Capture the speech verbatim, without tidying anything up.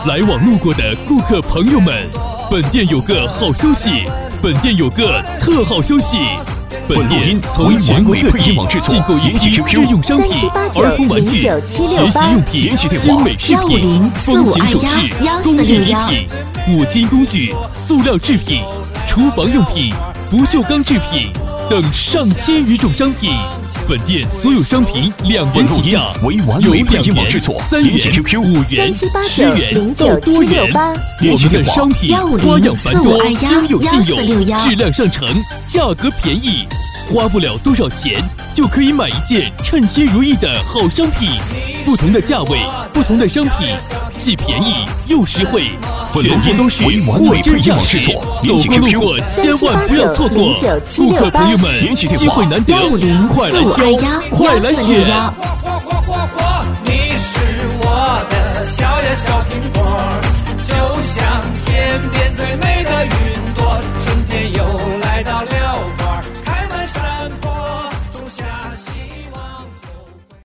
来往路过的顾客朋友们，本店有个好消息，本店有个特好消息。本店从全国各地进购一批日用商品、儿童玩具、学习用品、精美饰品、风行首饰、工艺礼品、五金工具、塑料制品、厨房用品、不锈钢制品等上千余种商品。本店所有商品两元起价，有两元、三元、五元、十元到多元。我们的商品花样繁多，应有尽有，质量上乘，价格便宜，花不了多少钱就可以买一件称心如意的好商品。不同的价位，不同的商品，既便宜又实惠。全部都是货真价实，走过路过千万不要错过。顾客朋友们，机会难得，快来挑，快来选。